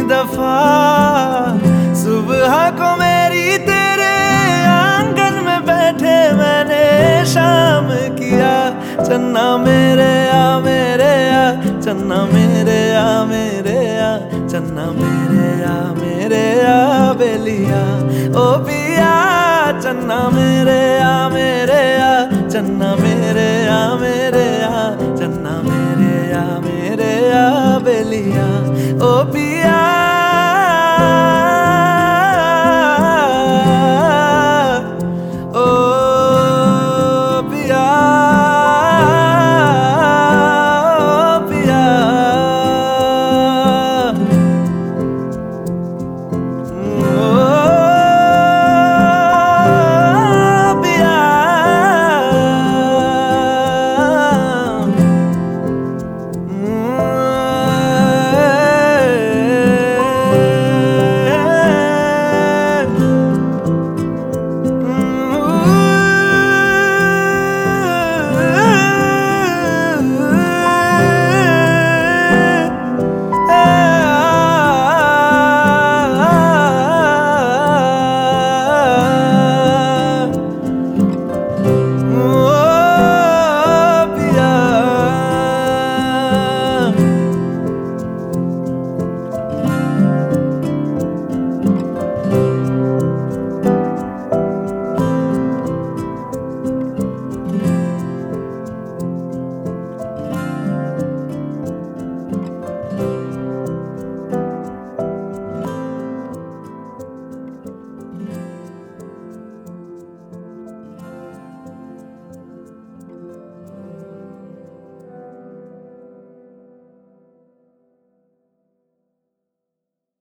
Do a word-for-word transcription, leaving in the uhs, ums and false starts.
दफा सुबह को मेरी तेरे आंगन में बैठे मैंने शाम किया। चन्ना मेरे आ मेरे आ चन्ना मेरे आ मेरे आ चन्ना मेरे आ मेरे आ बेलिया ओ पिया। चन्ना मेरे आ मेरे आ चन्ना मेरे आ मेरे आ चन्ना मेरे आ मेरे आ बेलिया ओ पिया।